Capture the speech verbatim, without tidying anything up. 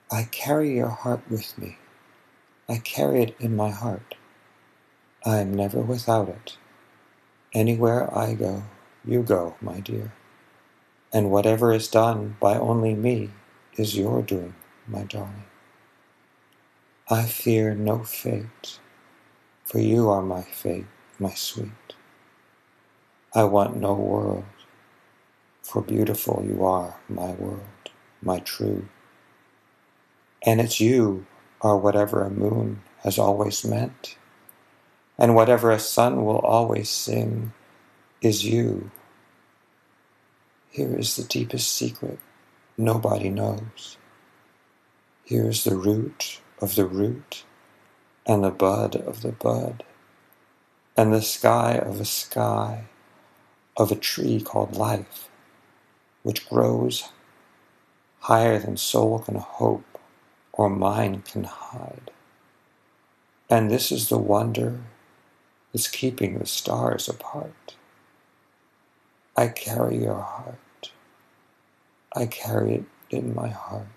I carry your heart with me. I carry it in my heart. I am never without it. Anywhere I go, you go, my dear. And whatever is done by only me is your doing, my darling. I fear no fate, for you are my fate, my sweet. I want no world, for beautiful you are, my world, my true. And it's you are whatever a moon has always meant, and whatever a sun will always sing is you. Here is the deepest secret nobody knows. Here is the root of the root, and the bud of the bud, and the sky of a sky, of a tree called life, which grows higher than soul can hope or mind can hide. And this is the wonder that's keeping the stars apart. I carry your heart. I carry it in my heart.